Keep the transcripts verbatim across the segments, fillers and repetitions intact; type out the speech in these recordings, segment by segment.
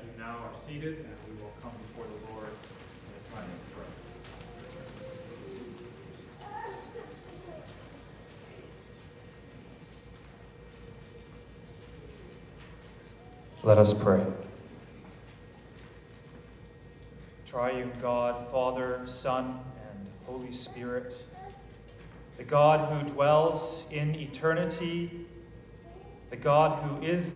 you now are seated, and we will come before the Lord in a time of prayer. Let us pray. Triune God, Father, Son, and Holy Spirit, the God who dwells in eternity, the God who is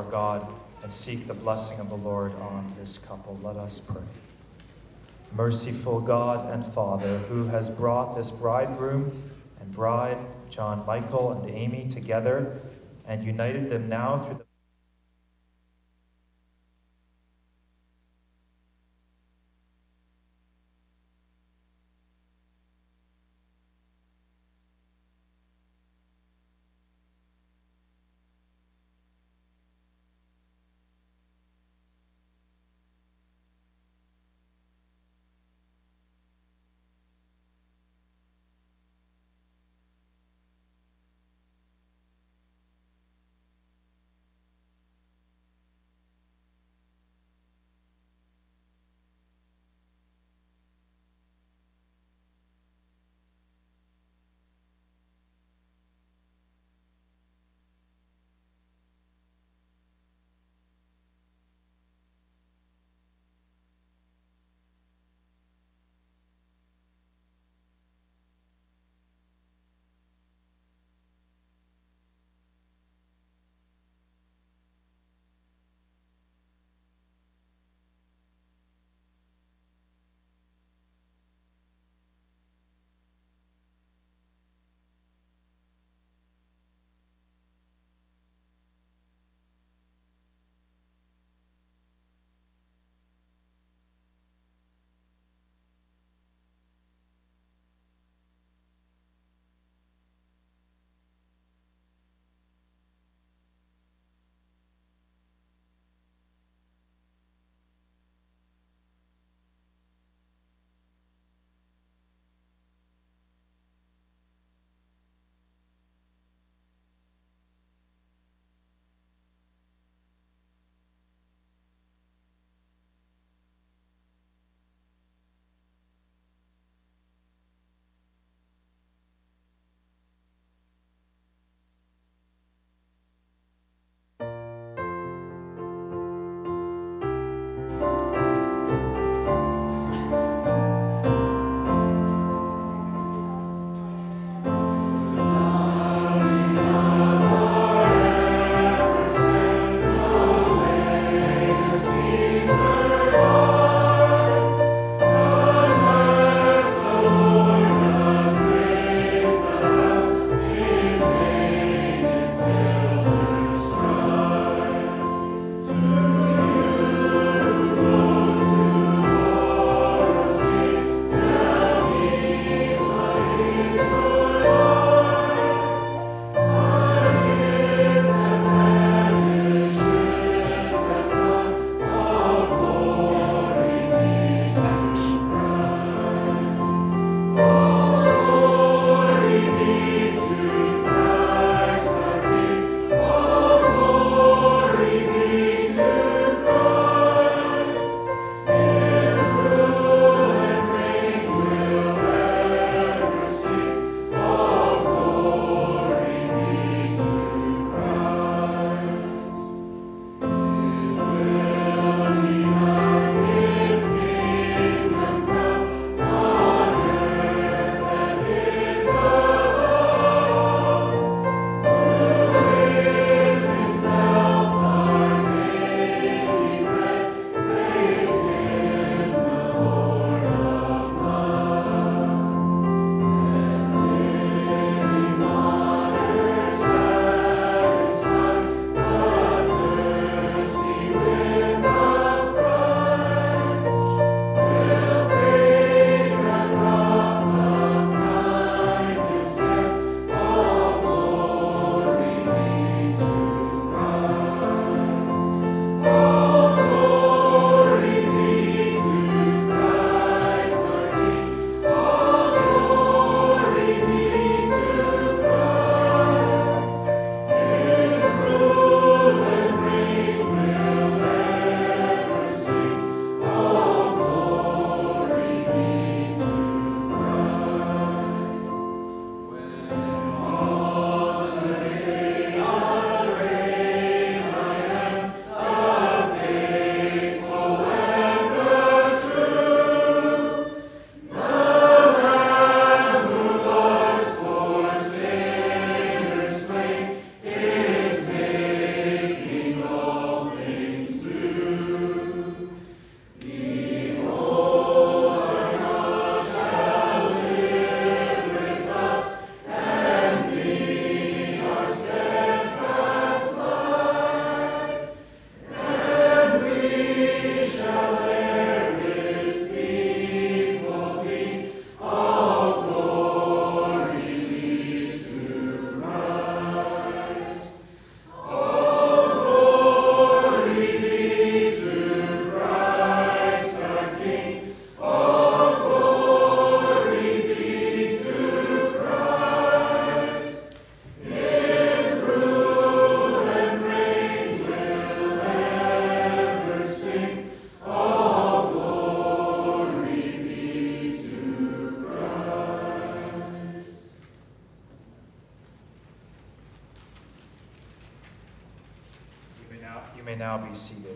God and seek the blessing of the Lord on this couple. Let us pray. Merciful God and Father, who has brought this bridegroom and bride, John Michael and Amy, together and united them now through the may now be seated.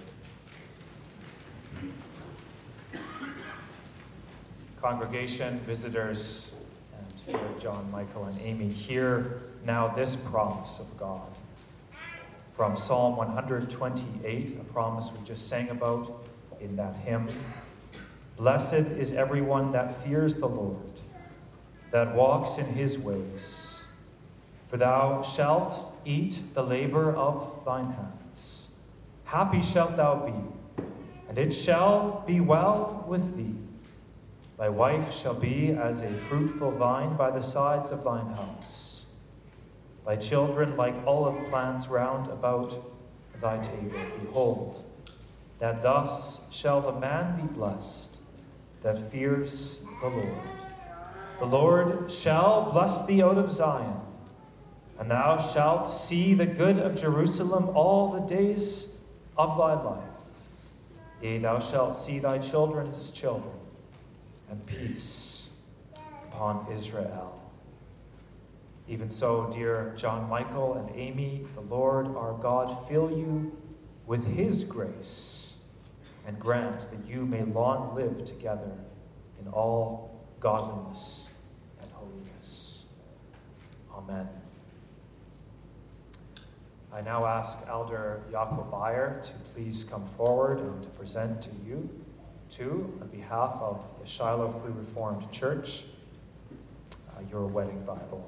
Congregation, visitors, and dear John, Michael, and Amy, hear now this promise of God. From Psalm one twenty-eight, a promise we just sang about in that hymn. Blessed is everyone that fears the Lord, that walks in his ways. For thou shalt eat the labor of thine hands. Happy shalt thou be, and it shall be well with thee. Thy wife shall be as a fruitful vine by the sides of thine house. Thy children like olive plants round about thy table. Behold, that thus shall the man be blessed that fears the Lord. The Lord shall bless thee out of Zion, and thou shalt see the good of Jerusalem all the days of thy life. Yea, thou shalt see thy children's children, and peace upon Israel. Even so, dear John Michael and Amy, the Lord our God fill you with his grace and grant that you may long live together in all godliness and holiness. Amen. I now ask Elder Jakob Bayer to please come forward and to present to you, too, on behalf of the Shiloh Free Reformed Church, uh, your wedding Bible.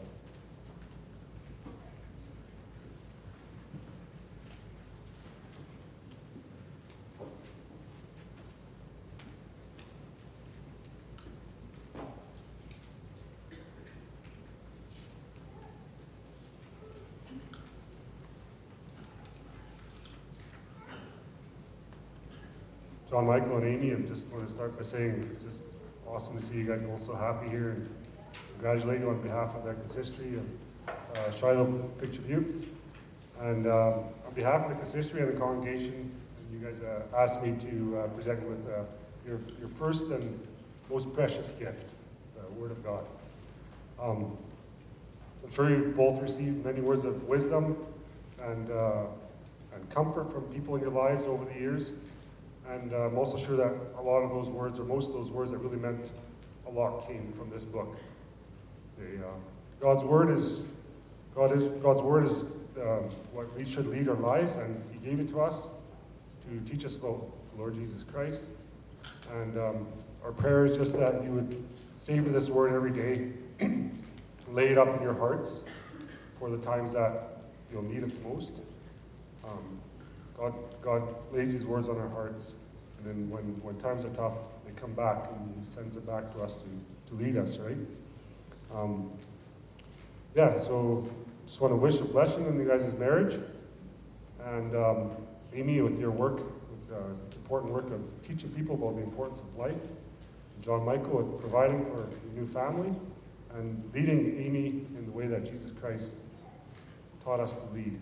John Michael and Amy, I just want to start by saying it's just awesome to see you guys both so happy here, and congratulate you on behalf of the consistory and uh, Shiloh Picture View. And uh, on behalf of the consistory and the congregation, you guys uh, asked me to uh, present you with uh, your, your first and most precious gift, the Word of God. Um, I'm sure you've both received many words of wisdom and, uh, and comfort from people in your lives over the years. And uh, I'm also sure that a lot of those words, or most of those words that really meant a lot, came from this book. The, uh, God's word is God is God's word is uh, what we should lead our lives, and He gave it to us to teach us about the Lord Jesus Christ. And um, our prayer is just that you would savor this word every day, lay it up in your hearts for the times that you'll need it the most. Um, God, God lays these words on our hearts, and then when, when times are tough, they come back, and He sends it back to us to, to lead us, right? Um, yeah, so just want to wish a blessing on you guys' marriage, and um, Amy, with your work, with uh, the important work of teaching people about the importance of life, and John Michael with providing for a new family, and leading Amy in the way that Jesus Christ taught us to lead.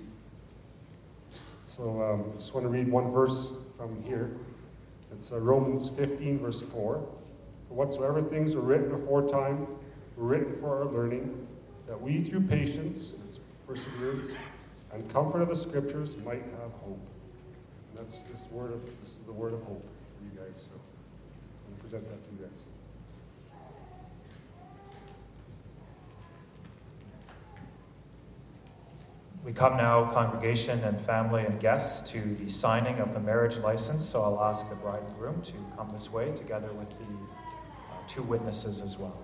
So um, I just want to read one verse from here. It's uh, Romans fifteen, verse four. For whatsoever things were written aforetime were written for our learning, that we through patience, it's perseverance, and comfort of the Scriptures might have hope. And that's this word of this is the word of hope for you guys. So I'm going to present that to you guys. We come now, congregation and family and guests, to the signing of the marriage license. So I'll ask the bride and groom to come this way, together with the uh, two witnesses as well.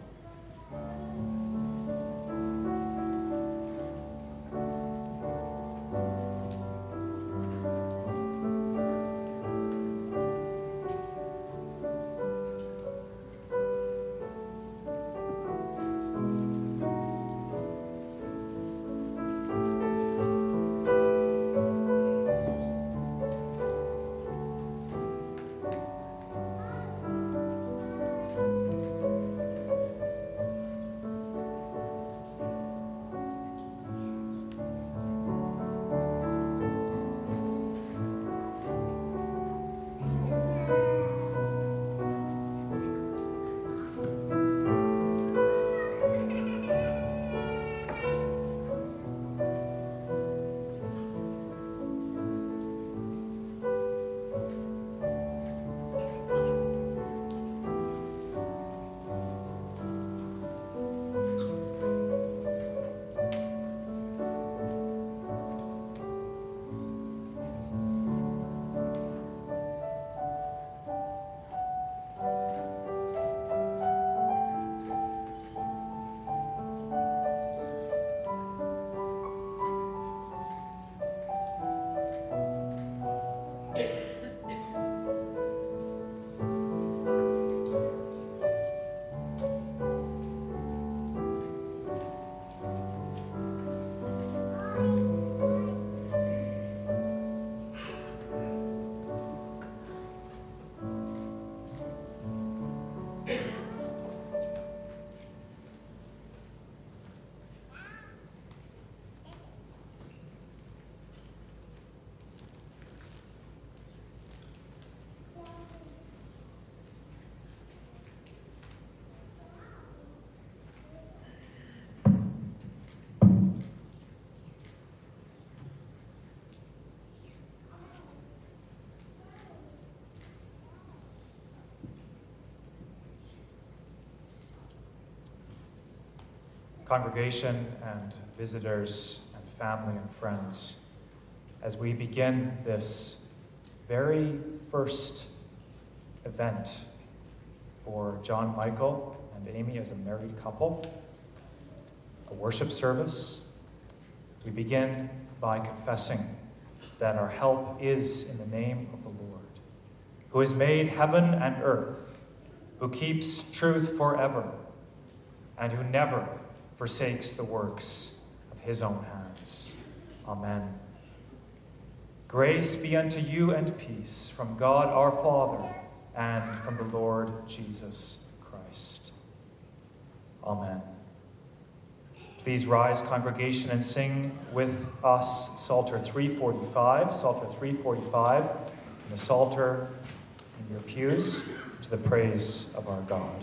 congregation and visitors and family and friends, as we begin this very first event for John Michael and Amy as a married couple, a worship service, we begin by confessing that our help is in the name of the Lord, who has made heaven and earth, who keeps truth forever, and who never forsakes the works of his own hands. Amen. Grace be unto you and peace from God our Father and from the Lord Jesus Christ. Amen. Please rise, congregation, and sing with us Psalter three forty-five, Psalter three forty-five, and the Psalter in your pews to the praise of our God.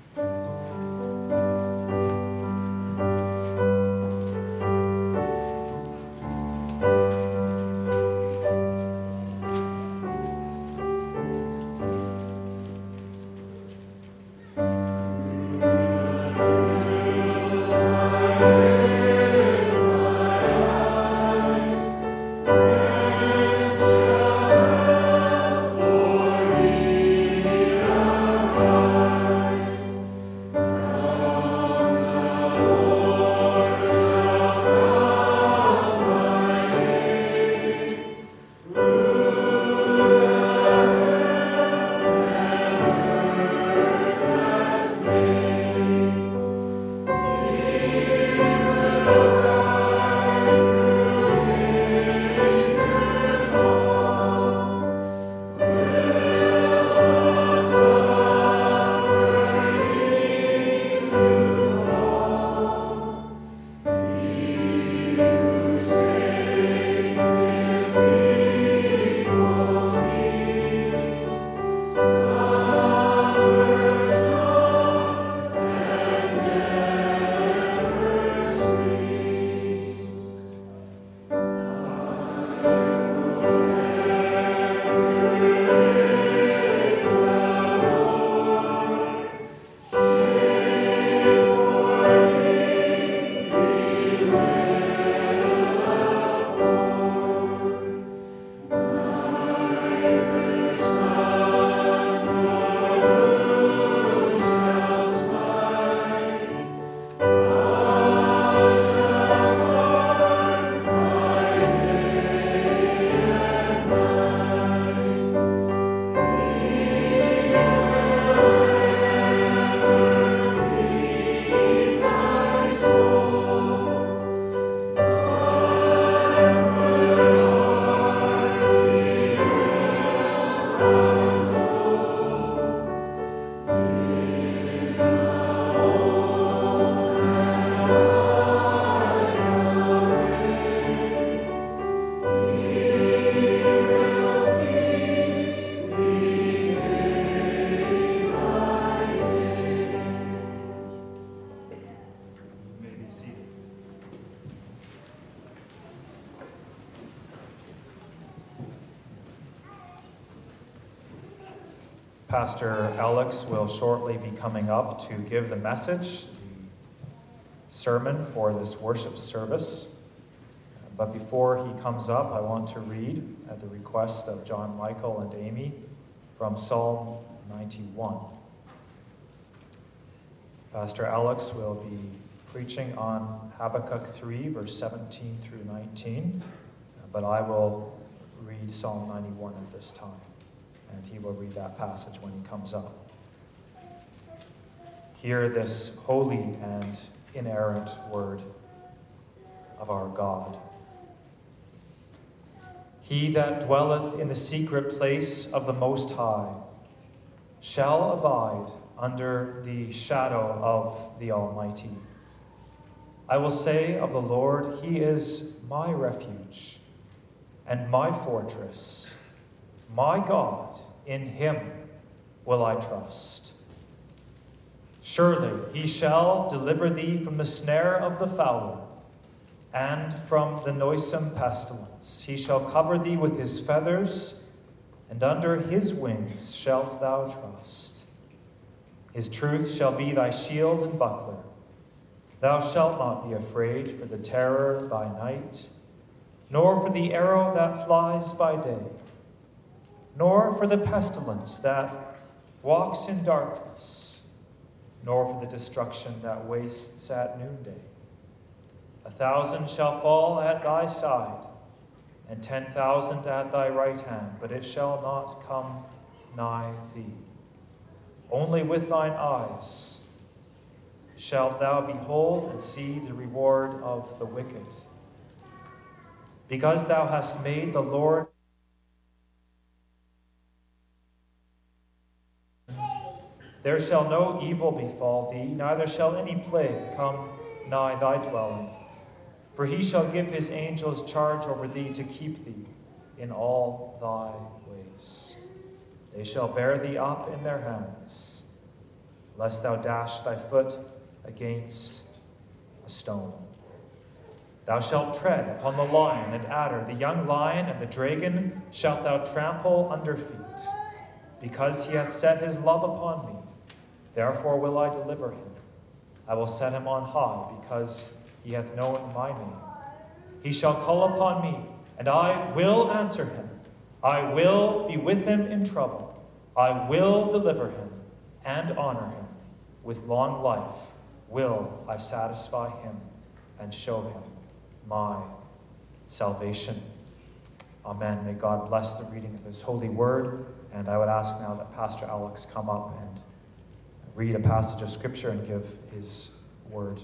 Pastor Alex will shortly be coming up to give the message, the sermon for this worship service. But before he comes up, I want to read, at the request of John Michael and Amy, from Psalm ninety-one. Pastor Alex will be preaching on Habakkuk three, verse seventeen through nineteen, but I will read Psalm ninety-one at this time. And he will read that passage when he comes up. Hear this holy and inerrant word of our God. He that dwelleth in the secret place of the Most High shall abide under the shadow of the Almighty. I will say of the Lord, He is my refuge and my fortress. My God, in Him will I trust. Surely He shall deliver thee from the snare of the fowler and from the noisome pestilence. He shall cover thee with His feathers, and under His wings shalt thou trust. His truth shall be thy shield and buckler. Thou shalt not be afraid for the terror by night, nor for the arrow that flies by day, nor for the pestilence that walks in darkness, nor for the destruction that wastes at noonday. A thousand shall fall at thy side, and ten thousand at thy right hand, but it shall not come nigh thee. Only with thine eyes shalt thou behold and see the reward of the wicked. Because thou hast made the Lord there shall no evil befall thee, neither shall any plague come nigh thy dwelling. For he shall give his angels charge over thee to keep thee in all thy ways. They shall bear thee up in their hands, lest thou dash thy foot against a stone. Thou shalt tread upon the lion and adder, the young lion and the dragon shalt thou trample under feet. Because he hath set his love upon me, therefore will I deliver him. I will set him on high, because he hath known my name. He shall call upon me, and I will answer him. I will be with him in trouble. I will deliver him and honor him. With long life will I satisfy him and show him my salvation. Amen. May God bless the reading of his holy word. And I would ask now that Pastor Alex come up and read a passage of Scripture and give his word.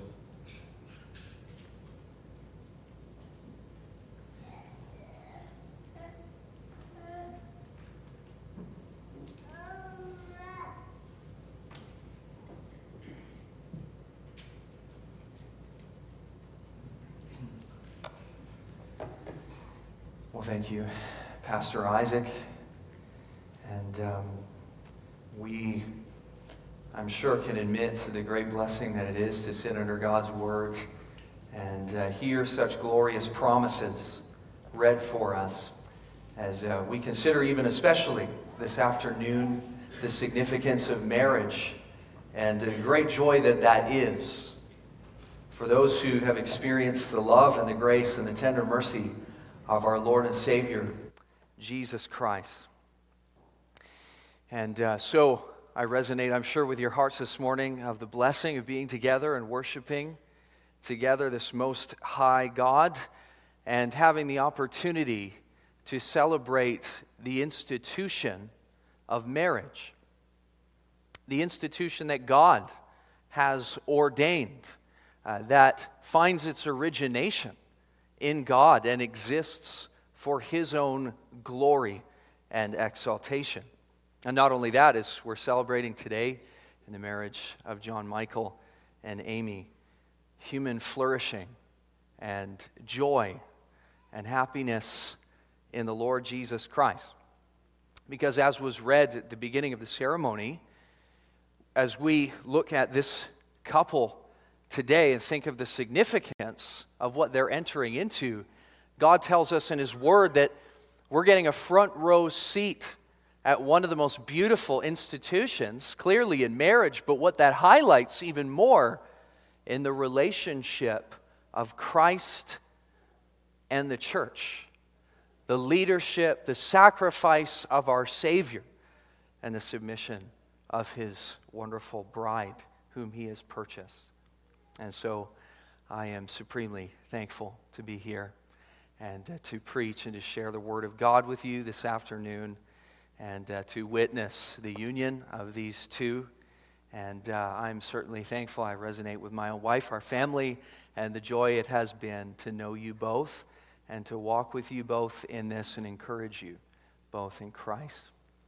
Well, thank you, Pastor Isaac. And um, we, I'm sure, can admit to the great blessing that it is to sit under God's Word and uh, hear such glorious promises read for us as uh, we consider, even especially this afternoon, the significance of marriage and the great joy that that is for those who have experienced the love and the grace and the tender mercy of our Lord and Savior, Jesus Christ. And uh, so I resonate, I'm sure, with your hearts this morning of the blessing of being together and worshiping together this most high God and having the opportunity to celebrate the institution of marriage, the institution that God has ordained, uh, that finds its origination in God and exists for his own glory and exaltation. And not only that, as we're celebrating today in the marriage of John Michael and Amy, human flourishing and joy and happiness in the Lord Jesus Christ. Because as was read at the beginning of the ceremony, as we look at this couple today and think of the significance of what they're entering into, God tells us in his word that we're getting a front row seat at one of the most beautiful institutions, clearly in marriage, but what that highlights even more in the relationship of Christ and the church, the leadership, the sacrifice of our Savior, and the submission of his wonderful bride, whom he has purchased. And so I am supremely thankful to be here and uh, to preach and to share the Word of God with you this afternoon, and uh, to witness the union of these two. And uh, I'm certainly thankful. I resonate with my own wife, our family, and the joy it has been to know you both and to walk with you both in this and encourage you both in Christ.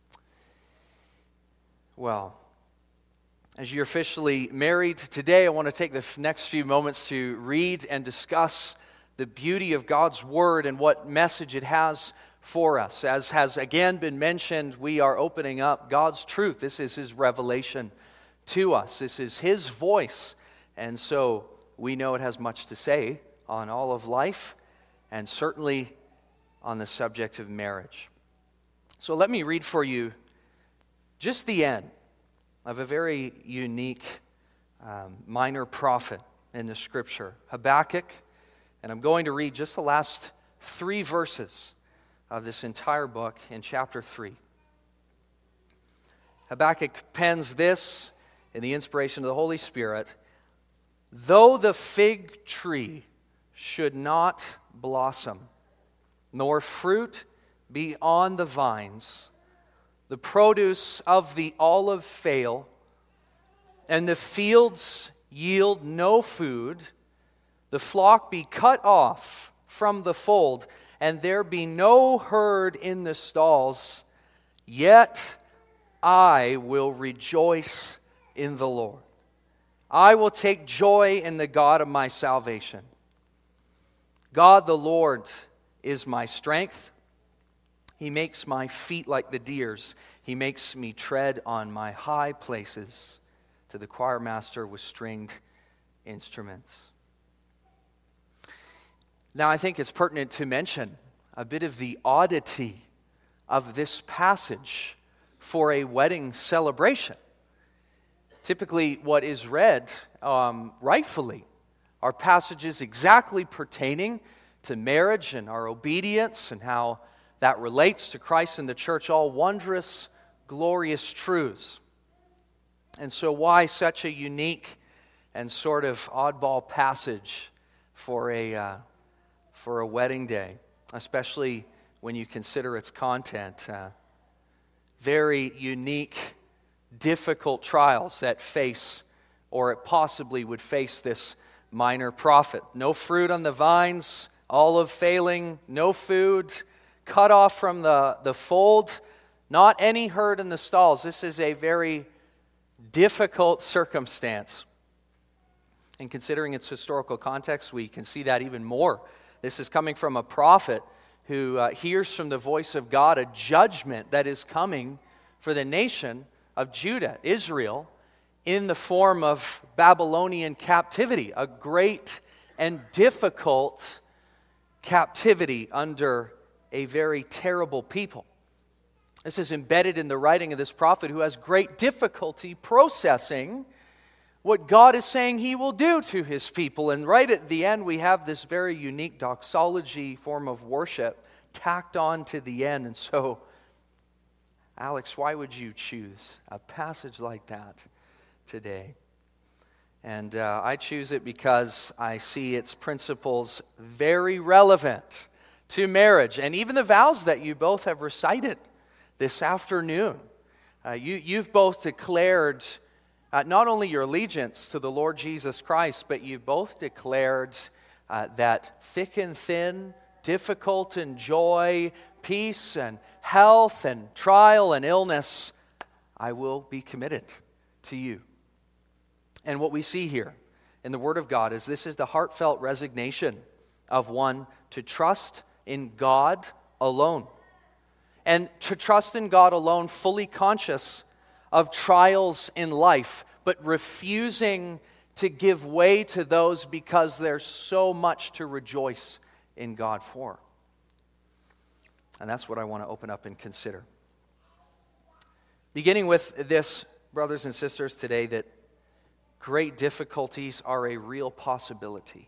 Well, as you're officially married today, I want to take the next few moments to read and discuss the beauty of God's Word and what message it has for us. As has again been mentioned, we are opening up God's truth. This is his revelation to us. This is his voice. And so we know it has much to say on all of life and certainly on the subject of marriage. So let me read for you just the end of a very unique um, minor prophet in the scripture, Habakkuk, and I'm going to read just the last three verses of this entire book in chapter three. Habakkuk pens this in the inspiration of the Holy Spirit. Though the fig tree should not blossom, nor fruit be on the vines, the produce of the olive fail, and the fields yield no food, the flock be cut off from the fold, and there be no herd in the stalls, yet I will rejoice in the Lord. I will take joy in the God of my salvation. God the Lord is my strength. He makes my feet like the deer's. He makes me tread on my high places. To the choir master with stringed instruments. Now, I think it's pertinent to mention a bit of the oddity of this passage for a wedding celebration. Typically, what is read um, rightfully are passages exactly pertaining to marriage and our obedience and how that relates to Christ and the church, all wondrous, glorious truths. And so why such a unique and sort of oddball passage for a uh, for a wedding day, especially when you consider its content? Uh, very unique, difficult trials that face, or it possibly would face, this minor prophet. No fruit on the vines, olive failing, no food, cut off from the, the fold, not any herd in the stalls. This is a very difficult circumstance. And considering its historical context, we can see that even more. This is coming from a prophet who uh, hears from the voice of God a judgment that is coming for the nation of Judah, Israel, in the form of Babylonian captivity, a great and difficult captivity under a very terrible people. This is embedded in the writing of this prophet who has great difficulty processing what God is saying he will do to his people. And right at the end, we have this very unique doxology form of worship tacked on to the end. And so, Alex, why would you choose a passage like that today? And uh, I choose it because I see its principles very relevant to marriage and even the vows that you both have recited this afternoon. Uh, you, you've both declared uh, not only your allegiance to the Lord Jesus Christ, but you've both declared uh, that thick and thin, difficult and joy, peace and health and trial and illness, I will be committed to you. And what we see here in the Word of God is this is the heartfelt resignation of one to trust in God alone. And to trust in God alone, fully conscious of trials in life, but refusing to give way to those because there's so much to rejoice in God for. And that's what I want to open up and consider. Beginning with this, brothers and sisters, today, that great difficulties are a real possibility.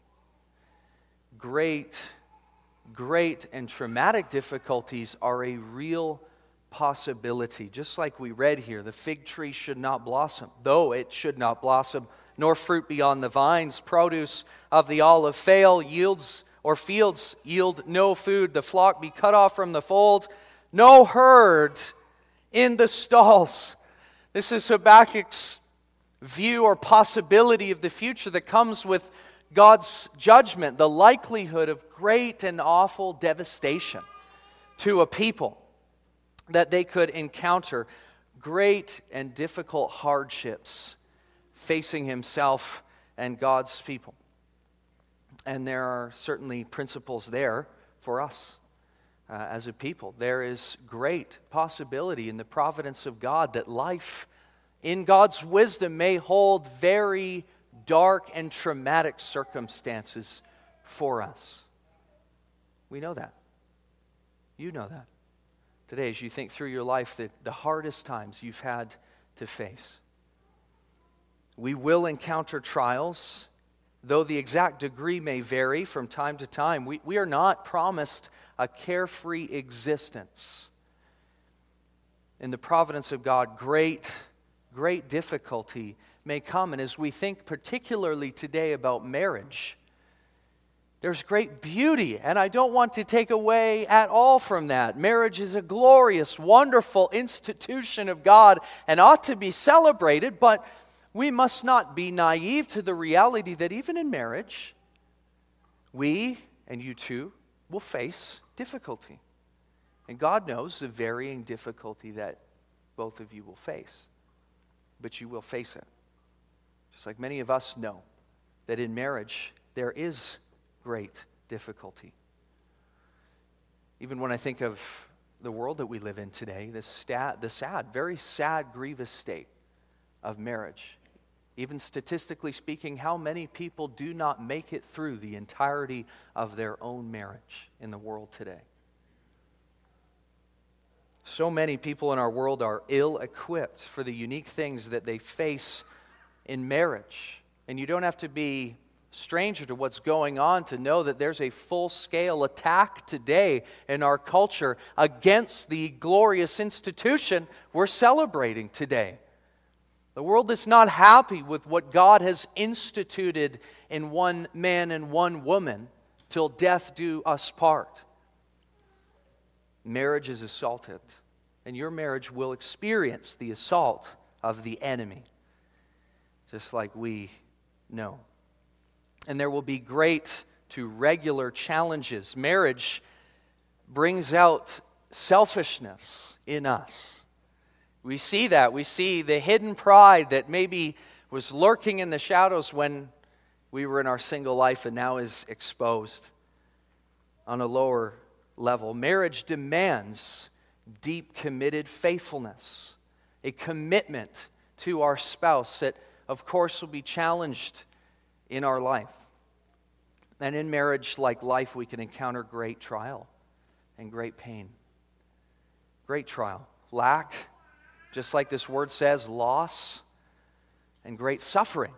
Great Great and traumatic difficulties are a real possibility. Just like we read here, the fig tree should not blossom, though it should not blossom, nor fruit be on the vines. Produce of the olive fail, yields or fields yield no food. The flock be cut off from the fold, no herd in the stalls. This is Habakkuk's view or possibility of the future that comes with God's judgment, the likelihood of great and awful devastation to a people, that they could encounter great and difficult hardships facing himself and God's people. And there are certainly principles there for us uh, as a people. There is great possibility in the providence of God that life in God's wisdom may hold very dark and traumatic circumstances for us. We know that. You know that. Today, as you think through your life, the, the hardest times you've had to face. We will encounter trials though the exact degree may vary from time to time, we, we are not promised a carefree existence. In the providence of God, great, great difficulty may come. And as we think particularly today about marriage, there's great beauty, and I don't want to take away at all from that. Marriage is a glorious, wonderful institution of God and ought to be celebrated, but we must not be naive to the reality that even in marriage, we, and you too, will face difficulty. And God knows the varying difficulty that both of you will face, but you will face it. Just like many of us know that in marriage, there is great difficulty. Even when I think of the world that we live in today, the, stat, the sad, very sad, grievous state of marriage. Even statistically speaking, how many people do not make it through the entirety of their own marriage in the world today? So many people in our world are ill-equipped for the unique things that they face in marriage. And you don't have to be stranger to what's going on to know that there's a full-scale attack today in our culture against the glorious institution we're celebrating today. The world is not happy with what God has instituted in one man and one woman till death do us part. Marriage is assaulted, and your marriage will experience the assault of the enemy, just like we know. And there will be great to regular challenges. Marriage brings out selfishness in us. We see that. We see the hidden pride that maybe was lurking in the shadows when we were in our single life and now is exposed on a lower level. Marriage demands deep, committed faithfulness, a commitment to our spouse that, of course, will be challenged in our life. And in marriage, like life, we can encounter great trial and great pain. Great trial. Lack, just like this word says, loss, and great suffering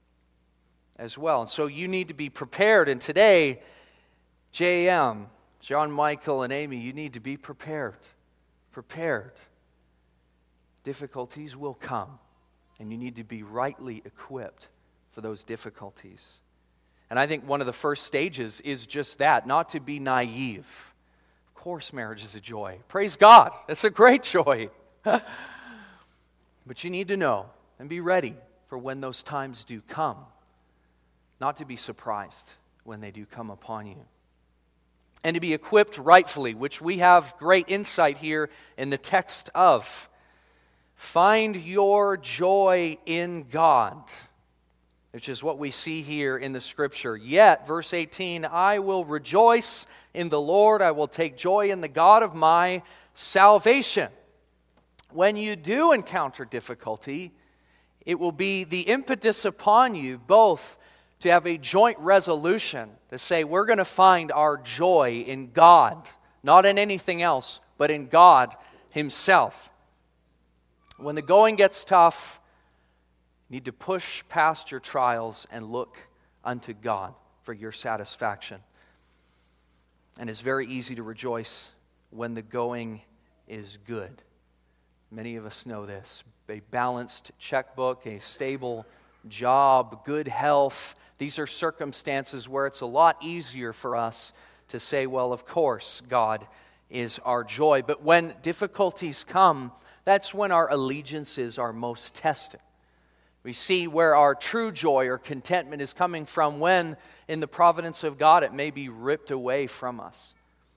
as well. And so you need to be prepared. And today, J M, John Michael, and Amy, you need to be prepared. Prepared. Difficulties will come, and you need to be rightly equipped for those difficulties. And I think one of the first stages is just that, not to be naive. Of course marriage is a joy. Praise God. It's a great joy. But you need to know and be ready for when those times do come. Not to be surprised when they do come upon you. And to be equipped rightfully, which we have great insight here in the text of. Find your joy in God, which is what we see here in the Scripture. Yet, verse eighteen, I will rejoice in the Lord. I will take joy in the God of my salvation. When you do encounter difficulty, it will be the impetus upon you both to have a joint resolution to say, we're going to find our joy in God, not in anything else, but in God Himself. When the going gets tough, you need to push past your trials and look unto God for your satisfaction. And it's very easy to rejoice when the going is good. Many of us know this. A balanced checkbook, a stable job, good health. These are circumstances where it's a lot easier for us to say, well, of course, God is our joy. But when difficulties come, that's when our allegiances are most tested. We see where our true joy or contentment is coming from when, in the providence of God, it may be ripped away from us.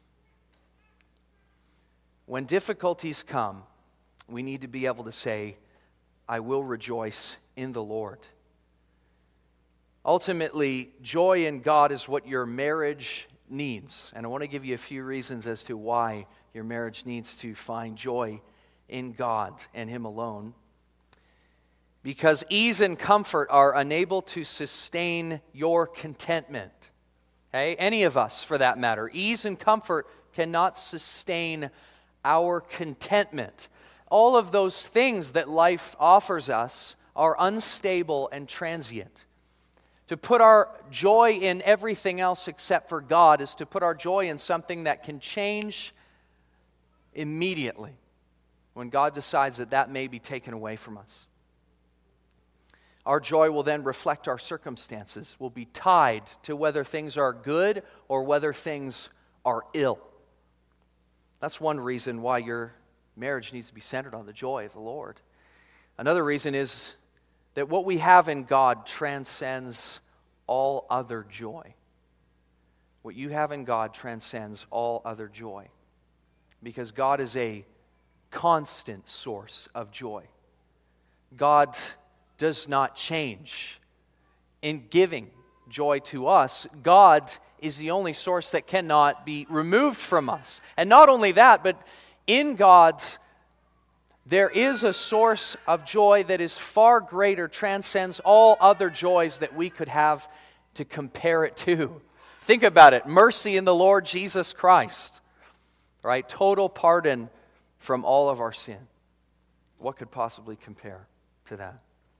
When difficulties come, we need to be able to say, I will rejoice in the Lord. Ultimately, joy in God is what your marriage needs. And I want to give you a few reasons as to why your marriage needs to find joy in God and Him alone. Because ease and comfort are unable to sustain your contentment. Okay? Any of us, for that matter. Ease and comfort cannot sustain our contentment. All of those things that life offers us are unstable and transient. To put our joy in everything else except for God is to put our joy in something that can change immediately when God decides that that may be taken away from us. Our joy will then reflect our circumstances, will be tied to whether things are good or whether things are ill. That's one reason why your marriage needs to be centered on the joy of the Lord. Another reason is that what we have in God transcends all other joy. What you have in God transcends all other joy. Because God is a constant source of joy. God does not change. In giving joy to us, God is the only source that cannot be removed from us. And not only that, but in God, there is a source of joy that is far greater, transcends all other joys that we could have to compare it to. Think about it. Mercy in the Lord Jesus Christ. Right? Total pardon from all of our sin. What could possibly compare to that?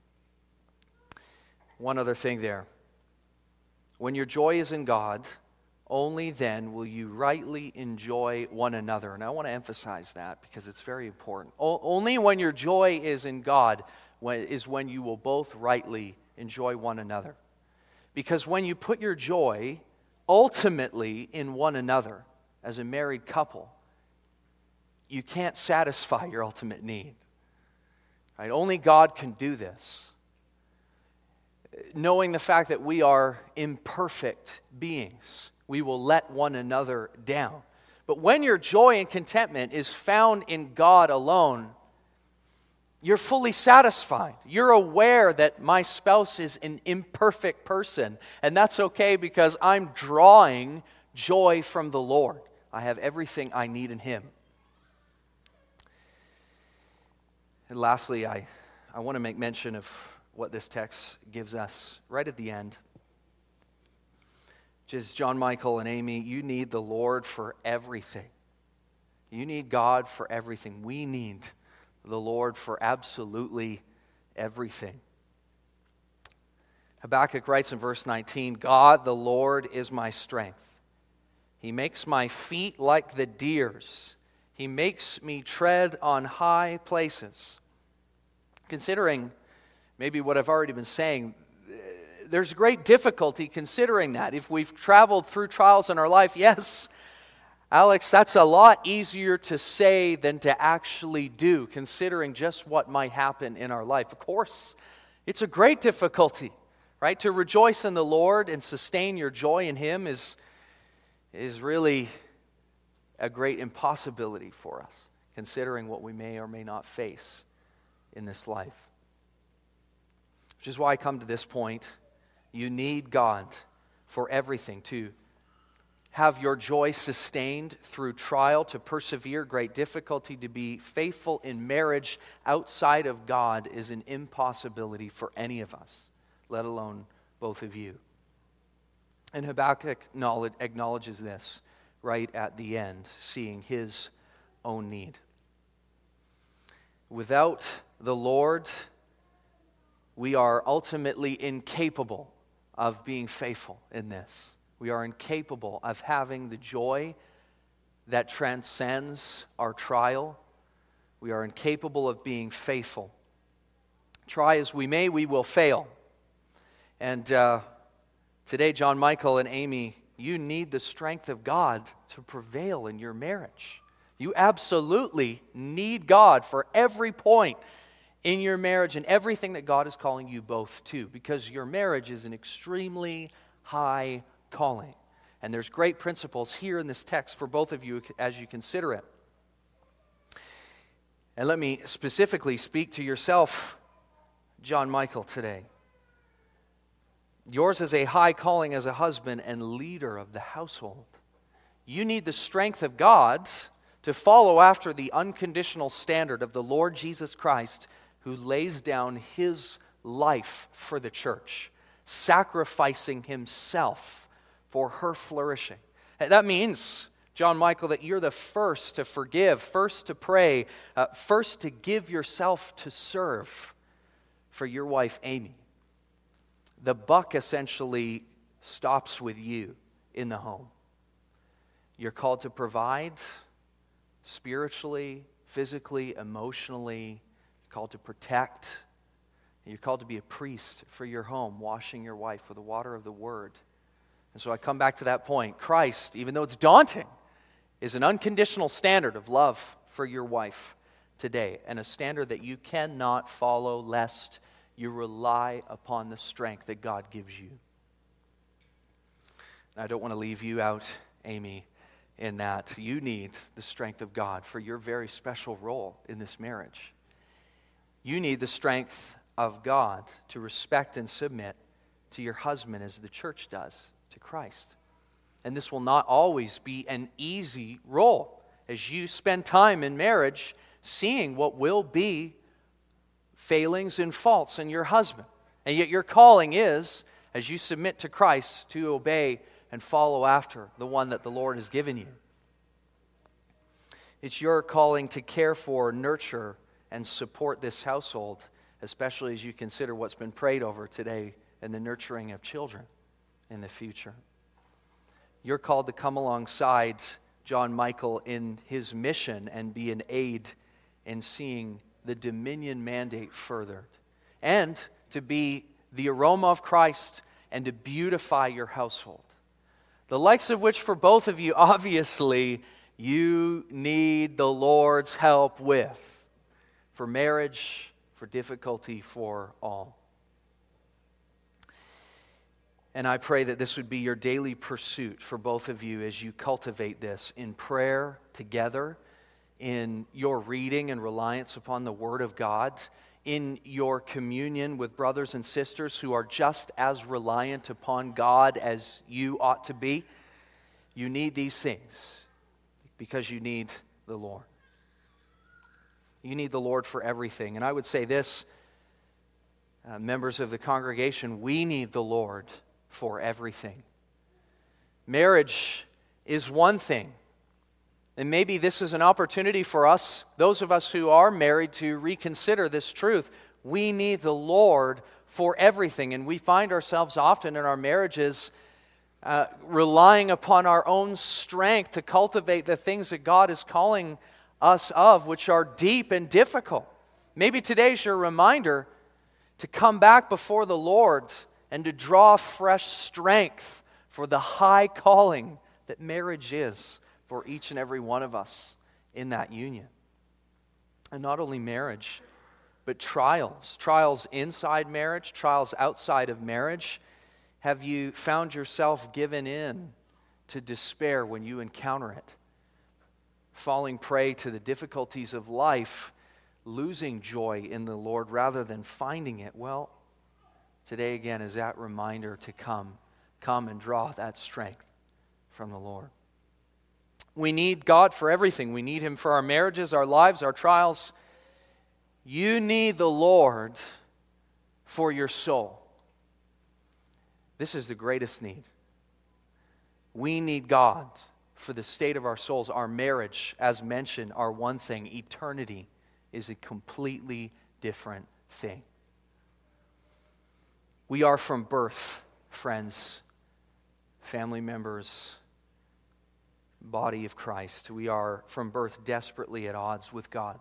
One other thing there. When your joy is in God, only then will you rightly enjoy one another. And I want to emphasize that because it's very important. O- only when your joy is in God when, is when you will both rightly enjoy one another. Because when you put your joy ultimately in one another as a married couple, you can't satisfy your ultimate need. Right? Only God can do this. Knowing the fact that we are imperfect beings, we will let one another down. But when your joy and contentment is found in God alone, you're fully satisfied. You're aware that my spouse is an imperfect person, and that's okay because I'm drawing joy from the Lord. I have everything I need in Him. And lastly, I, I want to make mention of what this text gives us right at the end. Which is, John Michael and Amy, you need the Lord for everything. You need God for everything. We need the Lord for absolutely everything. Habakkuk writes in verse nineteen, God the Lord is my strength. He makes my feet like the deer's. He makes me tread on high places. Considering maybe what I've already been saying, there's great difficulty considering that. If we've traveled through trials in our life, yes, Alex, that's a lot easier to say than to actually do, considering just what might happen in our life. Of course, it's a great difficulty, right? To rejoice in the Lord and sustain your joy in Him is, is really a great impossibility for us, considering what we may or may not face in this life. Which is why I come to this point. You need God for everything, to have your joy sustained through trial, to persevere great difficulty, to be faithful in marriage outside of God is an impossibility for any of us, let alone both of you. And Habakkuk acknowledges this right at the end, seeing his own need. Without the Lord, we are ultimately incapable of being faithful in this. We are incapable of having the joy that transcends our trial. We are incapable of being faithful. Try as we may, we will fail. And uh, today, John Michael and Amy, you need the strength of God to prevail in your marriage. You absolutely need God for every point in your marriage and everything that God is calling you both to, because your marriage is an extremely high calling. And there's great principles here in this text for both of you as you consider it. And let me specifically speak to yourself, John Michael, today. Yours is a high calling as a husband and leader of the household. You need the strength of God to follow after the unconditional standard of the Lord Jesus Christ, who lays down His life for the church, sacrificing Himself for her flourishing. That means, John Michael, that you're the first to forgive, first to pray, uh, first to give yourself to serve for your wife, Amy. the buck essentially stops with you in the home. You're called to provide spiritually, physically, emotionally. You're called to protect. You're called to be a priest for your home, washing your wife with the water of the Word. And so I come back to that point. Christ, even though it's daunting, is an unconditional standard of love for your wife today, and a standard that you cannot follow lest you rely upon the strength that God gives you. I don't want to leave you out, Amy, in that you need the strength of God for your very special role in this marriage. You need the strength of God to respect and submit to your husband as the church does to Christ. And this will not always be an easy role as you spend time in marriage seeing what will be failings and faults in your husband. And yet your calling is, as you submit to Christ, to obey and follow after the one that the Lord has given you. It's your calling to care for, nurture, and support this household, especially as you consider what's been prayed over today and the nurturing of children in the future. You're called to come alongside John Michael in his mission and be an aid in seeing the dominion mandate furthered, and to be the aroma of Christ and to beautify your household. The likes of which for both of you, obviously, you need the Lord's help with. For marriage, for difficulty, for all. And I pray that this would be your daily pursuit for both of you as you cultivate this in prayer together, in your reading and reliance upon the Word of God, in your communion with brothers and sisters who are just as reliant upon God as you ought to be. You need these things because you need the Lord. You need the Lord for everything. And I would say this, uh, members of the congregation, we need the Lord for everything. Marriage is one thing. And maybe this is an opportunity for us, those of us who are married, to reconsider this truth. We need the Lord for everything. And we find ourselves often in our marriages uh, relying upon our own strength to cultivate the things that God is calling us of, which are deep and difficult. Maybe today's your reminder to come back before the Lord and to draw fresh strength for the high calling that marriage is for each and every one of us in that union. And not only marriage, but trials. Trials inside marriage, trials outside of marriage. Have you found yourself given in to despair when you encounter it? Falling prey to the difficulties of life, losing joy in the Lord rather than finding it? Well, today again is that reminder to come. Come and draw that strength from the Lord. We need God for everything. We need Him for our marriages, our lives, our trials. You need the Lord for your soul. This is the greatest need. We need God for the state of our souls. Our marriage, as mentioned, are one thing. Eternity is a completely different thing. We are from birth, friends, family members, body of Christ. We are from birth desperately at odds with God.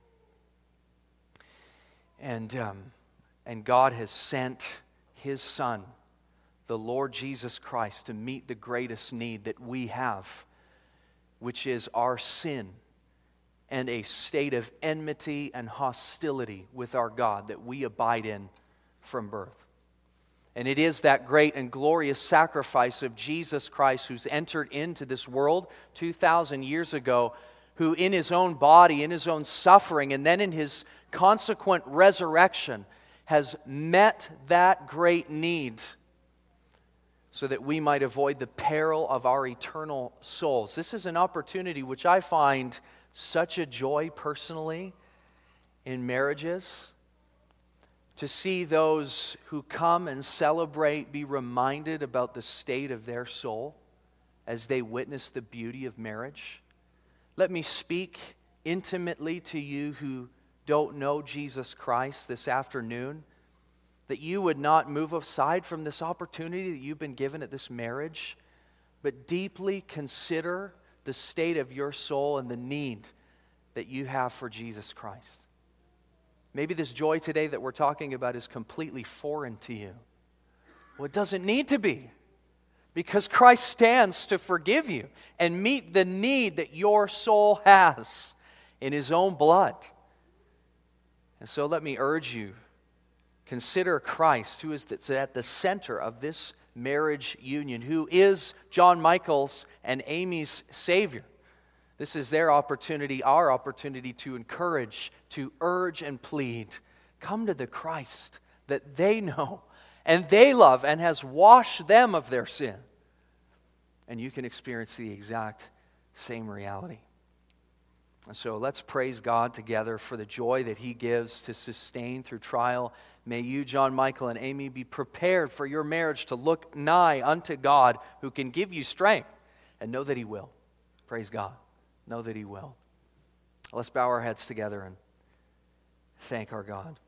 And, um, and God has sent His Son, the Lord Jesus Christ, to meet the greatest need that we have, which is our sin and a state of enmity and hostility with our God that we abide in from birth. And it is that great and glorious sacrifice of Jesus Christ, who's entered into this world two thousand years ago, who in His own body, in His own suffering, and then in His consequent resurrection, has met that great need so that we might avoid the peril of our eternal souls. This is an opportunity which I find such a joy personally in marriages, to see those who come and celebrate be reminded about the state of their soul as they witness the beauty of marriage. Let me speak intimately to you who don't know Jesus Christ this afternoon. that you would not move aside from this opportunity that you've been given at this marriage, but deeply consider the state of your soul and the need that you have for Jesus Christ. Maybe this joy today that we're talking about is completely foreign to you. Well, it doesn't need to be, because Christ stands to forgive you and meet the need that your soul has in His own blood. And so let me urge you, consider Christ, who is at the center of this marriage union, who is John Michael's and Amy's Savior. This is their opportunity, our opportunity to encourage, to urge and plead. Come to the Christ that they know and they love and has washed them of their sin. And you can experience the exact same reality. And so let's praise God together for the joy that He gives to sustain through trial. May you, John Michael and Amy, be prepared for your marriage to look nigh unto God, who can give you strength, and know that He will. Praise God. Know that He will. Let's bow our heads together and thank our God.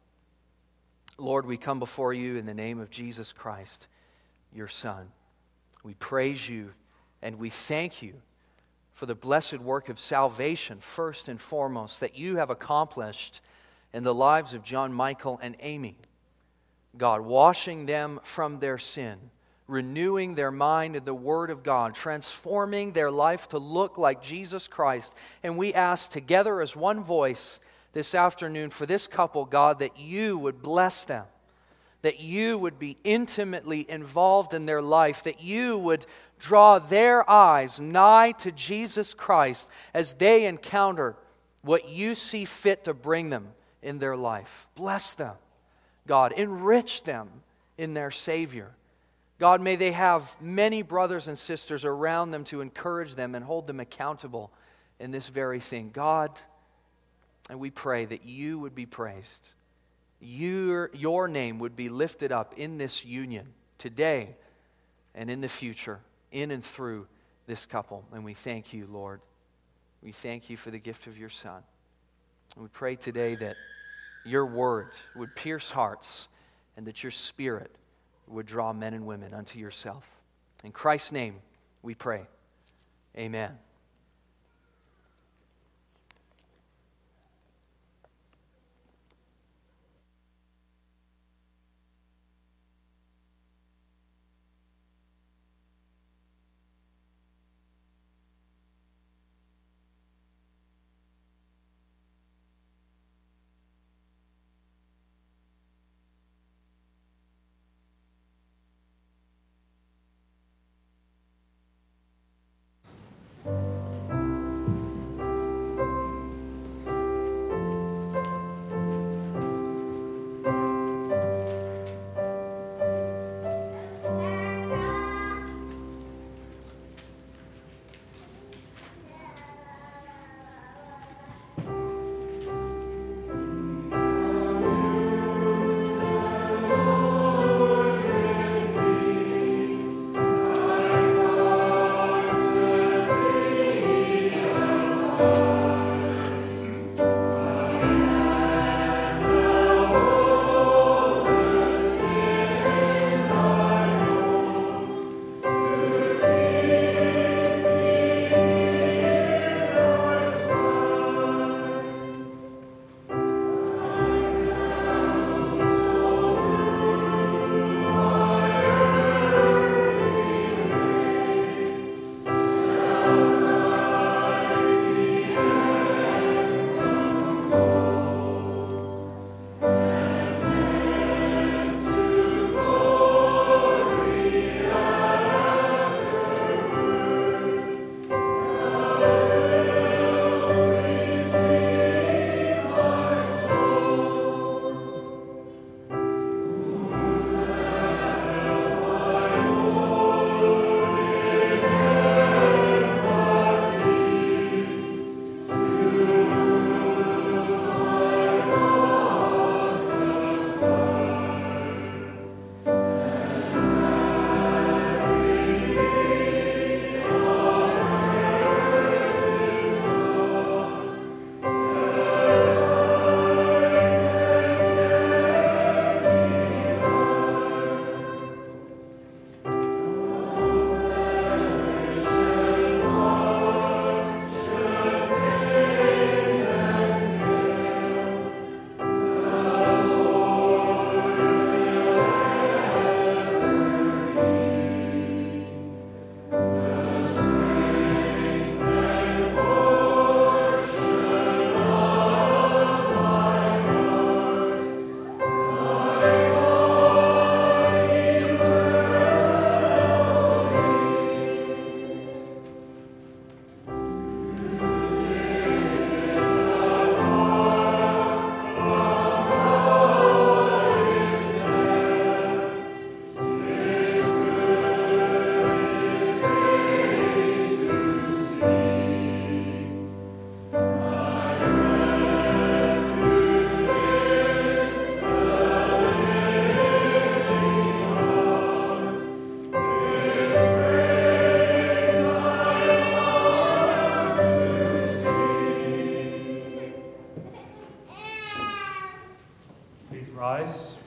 Lord, we come before you in the name of Jesus Christ, your Son. We praise you and we thank you for the blessed work of salvation, first and foremost, that you have accomplished in the lives of John Michael and Amy. God, washing them from their sin, renewing their mind in the Word of God, transforming their life to look like Jesus Christ. And we ask together as one voice this afternoon for this couple, God, that you would bless them, that you would be intimately involved in their life, that you would draw their eyes nigh to Jesus Christ as they encounter what you see fit to bring them in their life. Bless them, God. Enrich them in their Savior. God, may they have many brothers and sisters around them to encourage them and hold them accountable in this very thing. God, and we pray that you would be praised. Your, your name would be lifted up in this union today and in the future, in and through this couple. And we thank you, Lord. We thank you for the gift of your Son. And we pray today that your word would pierce hearts and that your Spirit would draw men and women unto yourself. In Christ's name we pray. Amen.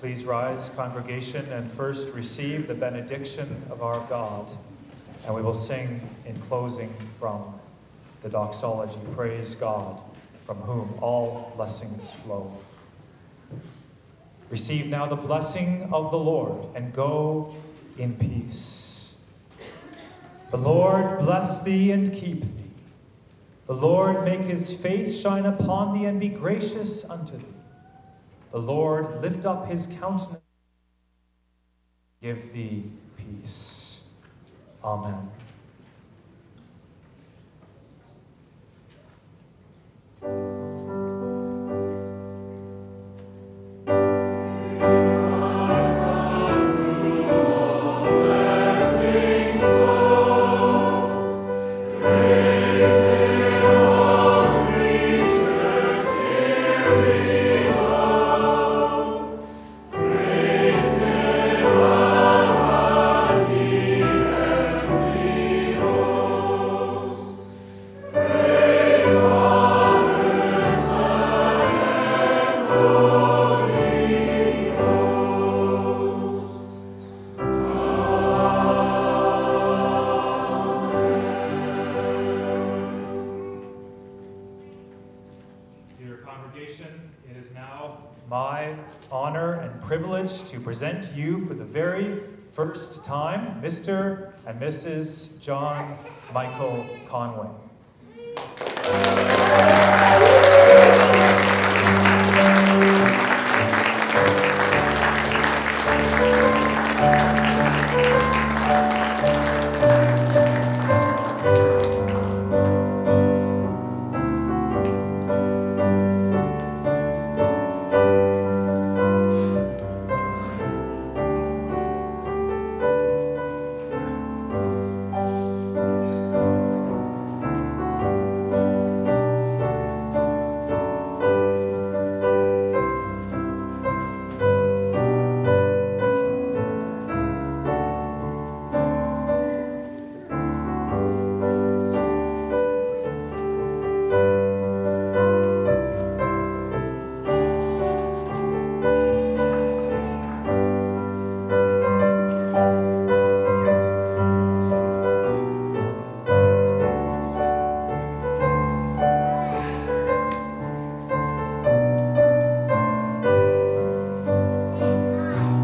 Please rise, congregation, and first receive the benediction of our God. And we will sing in closing from the doxology, Praise God, from whom all blessings flow. Receive now the blessing of the Lord, and go in peace. The Lord bless thee and keep thee. The Lord make his face shine upon thee and be gracious unto thee. The Lord lift up his countenance, give thee peace. Amen. It is now my honor and privilege to present to you for the very first time Mister and Missus John Michael Conway.